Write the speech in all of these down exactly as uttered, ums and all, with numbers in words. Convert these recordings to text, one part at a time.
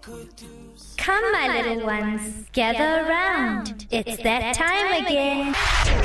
Come, my little ones, gather around. It's that time again.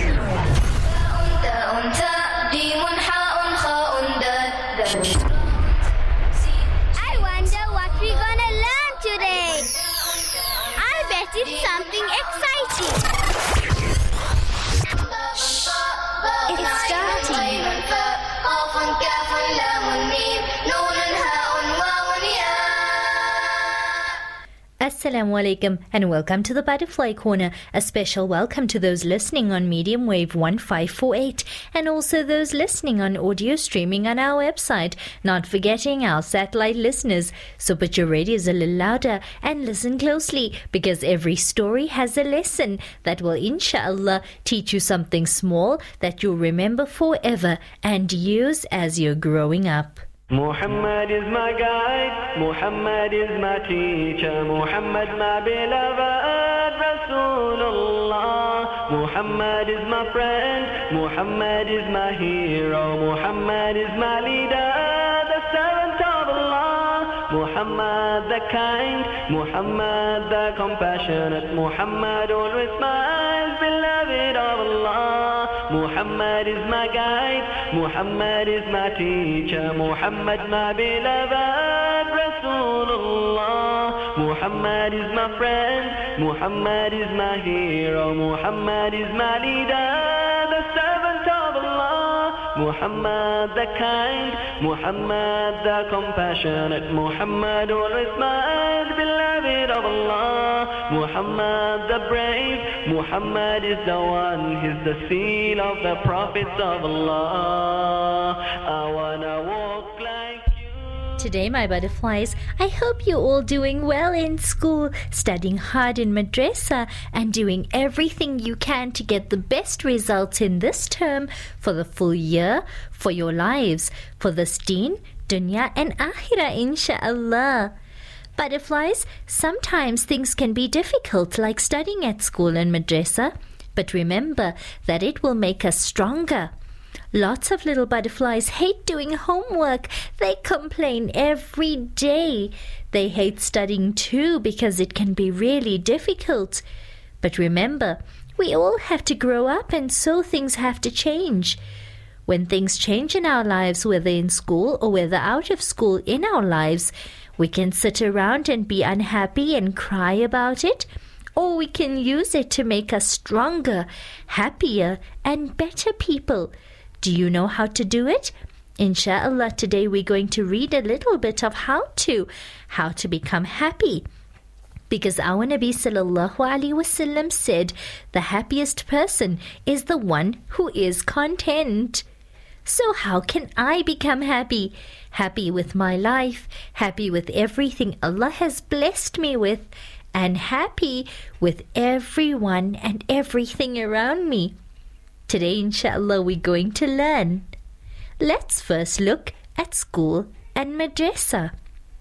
I wonder what we're gonna learn today. I bet it's something exciting. It's starting. Assalamu alaikum and welcome to the Butterfly Corner. A special welcome to those listening on medium wave one five four eight and also those listening on audio streaming on our website, not forgetting our satellite listeners. So put your radios a little louder and listen closely, because every story has a lesson that will inshallah teach you something small that you'll remember forever and use as you're growing up. Muhammad is my guide, Muhammad is my teacher, Muhammad my beloved Rasulullah. Muhammad is my friend, Muhammad is my hero, Muhammad is my leader, the servant of Allah. Muhammad the kind, Muhammad the compassionate, Muhammad always smiles, beloved of Allah. Muhammad is my guide, Muhammad is my teacher, Muhammad my beloved Rasulullah. Muhammad is my friend, Muhammad is my hero, Muhammad is my leader, the servant of Allah. Muhammad the kind, Muhammad the compassionate, Muhammad always smiles, beloved of Allah. Muhammad the brave, Muhammad is the one, he's the seal of the prophets of Allah. I wanna walk like you. Today, my butterflies, I hope you're all doing well in school, studying hard in madrasa, and doing everything you can to get the best results in this term for the full year, for your lives, for this deen, dunya, and akhirah, insha'Allah. Butterflies, sometimes things can be difficult, like studying at school and madrasa, but remember that it will make us stronger. Lots of little butterflies hate doing homework. They complain every day. They hate studying too because it can be really difficult. But remember, we all have to grow up, and so things have to change. When things change in our lives, whether in school or whether out of school in our lives, we can sit around and be unhappy and cry about it, or we can use it to make us stronger, happier, and better people. Do you know how to do it? Insha'Allah, today we're going to read a little bit of how to, how to become happy. Because our Nabi sallallahu alaihi wasallam said, the happiest person is the one who is content. So how can I become happy? Happy with my life, happy with everything Allah has blessed me with, and happy with everyone and everything around me. Today, inshallah, we're going to learn. Let's first look at school and madrasa.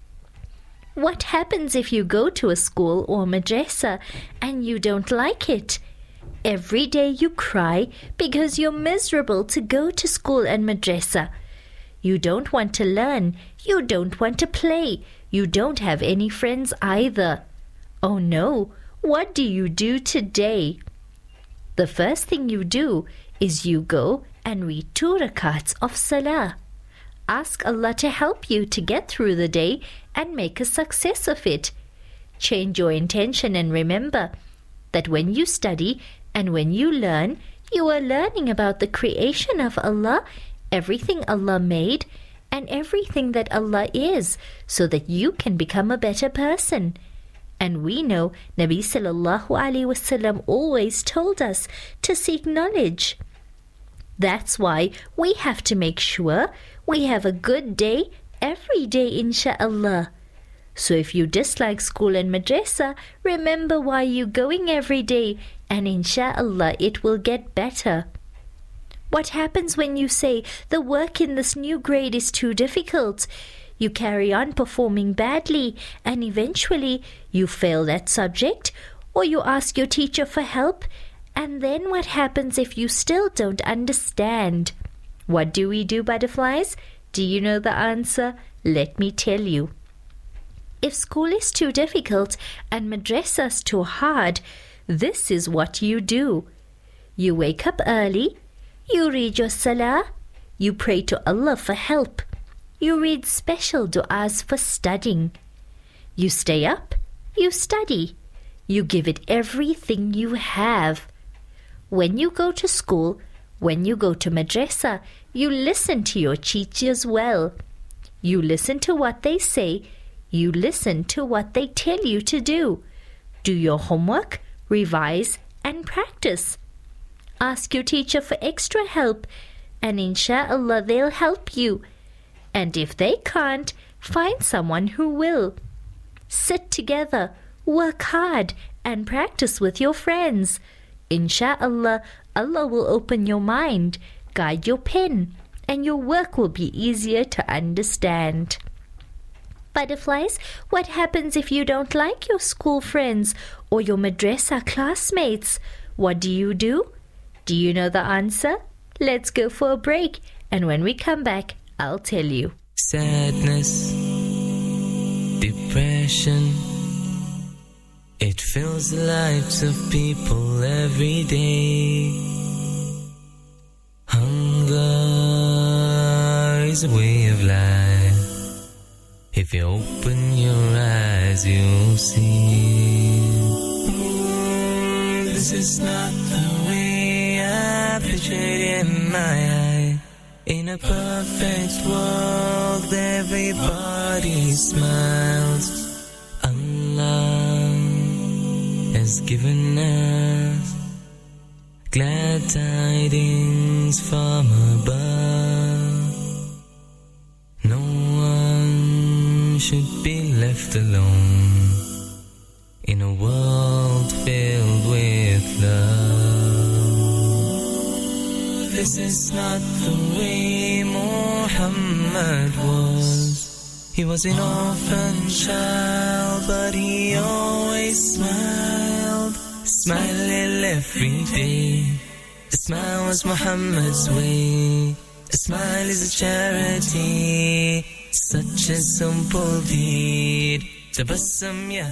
What happens if you go to a school or madrasa and you don't like it? Every day you cry because you're miserable to go to school and madrasa. You don't want to learn. You don't want to play. You don't have any friends either. Oh no, what do you do today? The first thing you do is you go and read two rakats of salah. Ask Allah to help you to get through the day and make a success of it. Change your intention and remember that when you study and when you learn, you are learning about the creation of Allah, everything Allah made, and everything that Allah is, so that you can become a better person. And we know Nabi sallallahu alaihi wasallam always told us to seek knowledge. That's why we have to make sure we have a good day every day, insha'Allah. So if you dislike school and madrasa, remember why you're going every day, and insha'Allah it will get better. What happens when you say, the work in this new grade is too difficult? You carry on performing badly, and eventually you fail that subject, or you ask your teacher for help, and then what happens if you still don't understand? What do we do, butterflies? Do you know the answer? Let me tell you. If school is too difficult and madrasah's too hard, this is what you do. You wake up early, you read your salah, you pray to Allah for help, you read special du'as for studying. You stay up, you study, you give it everything you have. When you go to school, when you go to madrasah, you listen to your teachers well. You listen to what they say, you listen to what they tell you to do. Do your homework, revise and practice. Ask your teacher for extra help, and insha'Allah they'll help you. And if they can't, find someone who will. Sit together, work hard, and practice with your friends. Insha'Allah, Allah will open your mind, guide your pen, and your work will be easier to understand. Butterflies, what happens if you don't like your school friends or your madrasa classmates? What do you do? Do you know the answer? Let's go for a break, and when we come back, I'll tell you. Sadness, depression, it fills the lives of people every day. Hunger is a way of life. If you open your eyes, you'll see. This is not the way I pictured in my eye. In a perfect world, everybody smiles. Allah has given us glad tidings from above. No one should be left alone in a world filled with love. This is not the way Muhammad was. He was an orphan child, but he always smiled, smiling every day. A smile was Muhammad's way. A smile is a charity, such a simple deed. Tabassum ya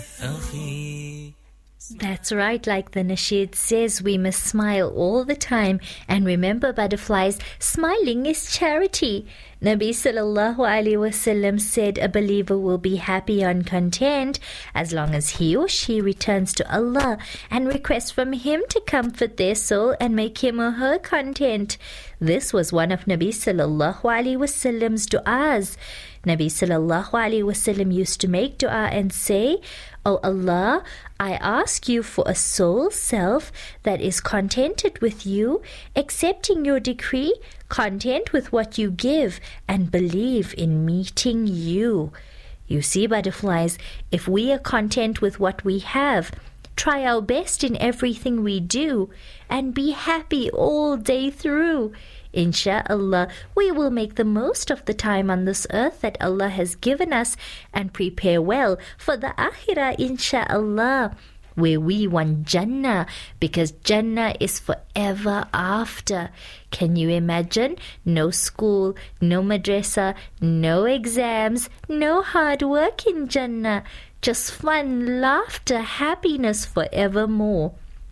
akhi. That's right, like the Nasheed says, we must smile all the time. And remember, butterflies, smiling is charity. Nabi sallallahu alaihi wasallam said a believer will be happy and content as long as he or she returns to Allah and requests from Him to comfort their soul and make him or her content. This was one of Nabi sallallahu alaihi wasallam's du'as. Nabi sallallahu alaihi wasallam used to make dua and say, "O Allah, I ask you for a soul self that is contented with you, accepting your decree, content with what you give, and believe in meeting you." You see, butterflies, if we are content with what we have, try our best in everything we do, and be happy all day through, Insha'Allah, we will make the most of the time on this earth that Allah has given us and prepare well for the Akhirah, Insha'Allah, where we want Jannah, because Jannah is forever after. Can you imagine? No school, no madrasa, no exams, no hard work in Jannah. Just fun, laughter, happiness forevermore.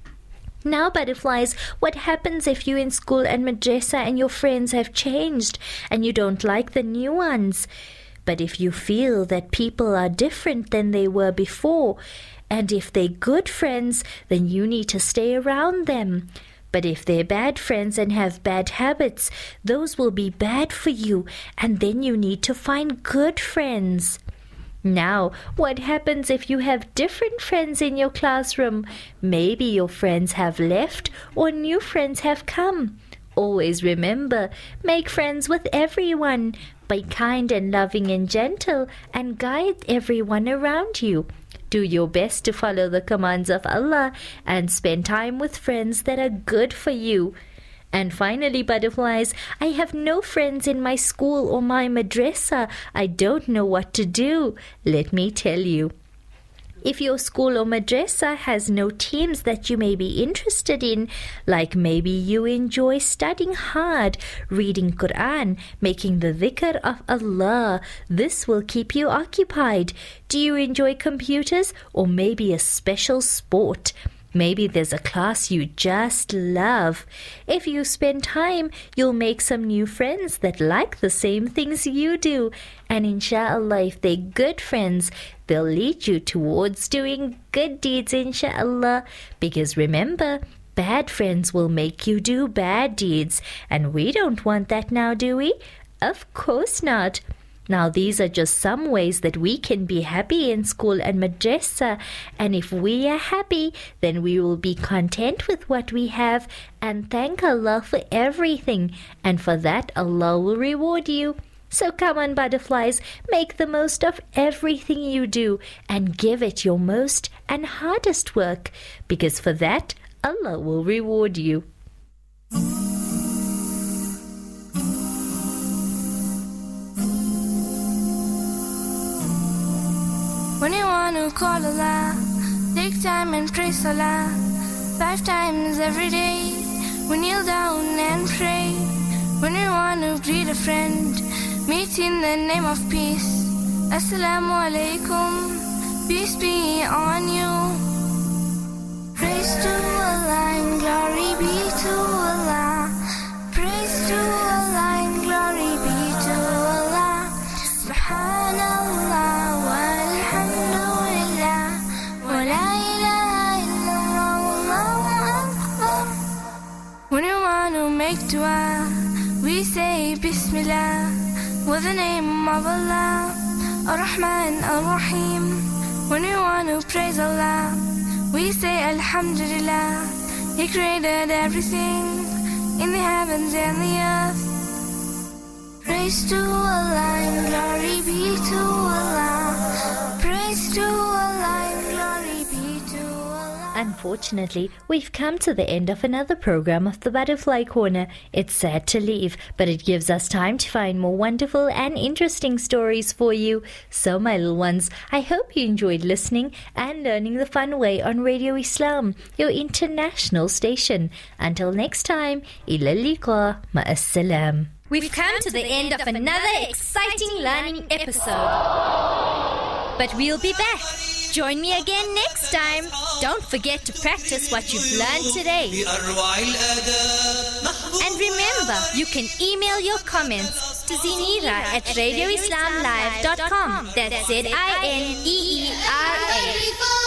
Now, butterflies, what happens if you in school and madrasa and your friends have changed and you don't like the new ones? But if you feel that people are different than they were before, and if they're good friends, then you need to stay around them. But if they're bad friends and have bad habits, those will be bad for you, and then you need to find good friends. Now, what happens if you have different friends in your classroom? Maybe your friends have left or new friends have come. Always remember, make friends with everyone. Be kind and loving and gentle, and guide everyone around you. Do your best to follow the commands of Allah and spend time with friends that are good for you. And finally, butterflies, I have no friends in my school or my madrasa. I don't know what to do. Let me tell you. If your school or madrasa has no teams that you may be interested in, like maybe you enjoy studying hard, reading Quran, making the dhikr of Allah, this will keep you occupied. Do you enjoy computers or maybe a special sport? Maybe there's a class you just love. If you spend time, you'll make some new friends that like the same things you do. And inshallah, if they're good friends, they'll lead you towards doing good deeds, inshallah. Because remember, bad friends will make you do bad deeds. And we don't want that now, do we? Of course not. Now, these are just some ways that we can be happy in school and madrasa. And if we are happy, then we will be content with what we have and thank Allah for everything. And for that, Allah will reward you. So come on, butterflies, make the most of everything you do and give it your most and hardest work, because for that, Allah will reward you. When you want to call Allah, take time and pray Salah, five times every day. When you kneel down and pray. When you want to greet a friend, meet in the name of peace. Assalamu alaikum, peace be on you. Praise to Allah and glory be to Allah. Praise to Allah and glory be to Allah. Subhanallah walhamdulillah wa la ilaha illallah wallahu akbar. When you want to make dua, we say Bismillah, with the name of Allah, Ar-Rahman Ar-Rahim. When you want to praise Allah, we say Alhamdulillah, He created everything in the heavens and the earth. Praise to Allah and glory be to Allah. Praise to Allah and glory be to Allah. Unfortunately, we've come to the end of another program of the Butterfly Corner. It's sad to leave, but it gives us time to find more wonderful and interesting stories for you. So, my little ones, I hope you enjoyed listening and learning the fun way on Radio Islam, your international station. Until next time, ila liqa, ma'assalam. We've come to the end of another exciting learning episode. But we'll be back. Join me again next time. Don't forget to practice what you've learned today. And remember, you can email your comments to Zinera at radio islam live dot com. That's Z I N E E R A.